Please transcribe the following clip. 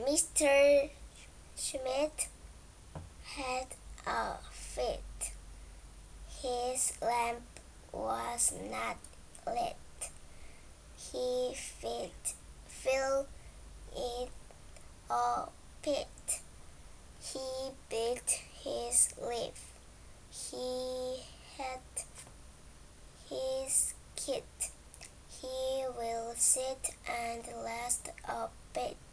Mr. Schmidt had a fit. His lamp was not lit. He filled it a pit. He bit his lip. He had his kit. He will sit and last a bit.